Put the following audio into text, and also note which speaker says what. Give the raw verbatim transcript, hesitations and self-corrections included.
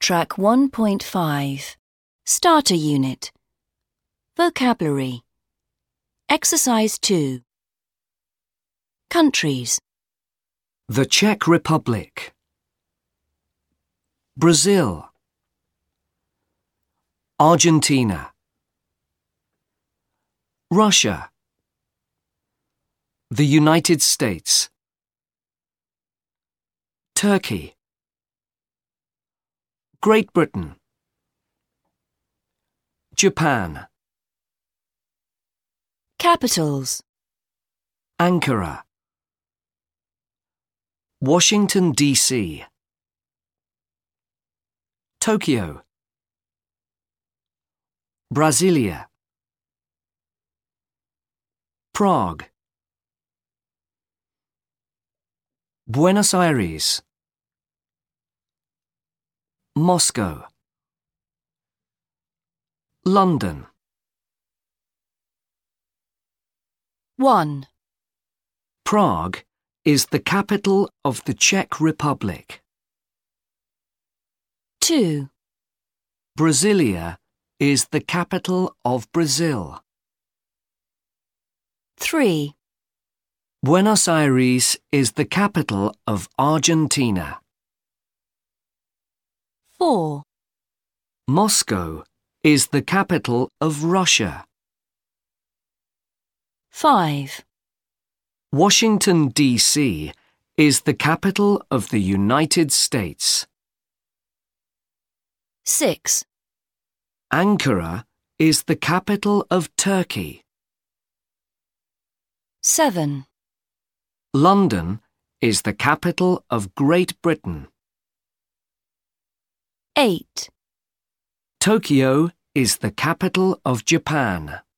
Speaker 1: Track one point five. Starter Unit. Vocabulary. Exercise two. Countries.
Speaker 2: The Czech Republic, Brazil, Argentina, Russia, the United States, Turkey, Great Britain, Japan.
Speaker 1: Capitals.
Speaker 2: Ankara, Washington, D C, Tokyo, Brasilia, Prague, Buenos Aires, Moscow, London.
Speaker 1: one.
Speaker 2: Prague is the capital of the Czech Republic.
Speaker 1: two.
Speaker 2: Brasilia is the capital of Brazil.
Speaker 1: three.
Speaker 2: Buenos Aires is the capital of Argentina.
Speaker 1: four.
Speaker 2: Moscow is the capital of Russia.
Speaker 1: five.
Speaker 2: Washington, D C is the capital of the United States.
Speaker 1: six.
Speaker 2: Ankara is the capital of Turkey.
Speaker 1: seven.
Speaker 2: London is the capital of Great Britain.
Speaker 1: eight.
Speaker 2: Tokyo is the capital of Japan.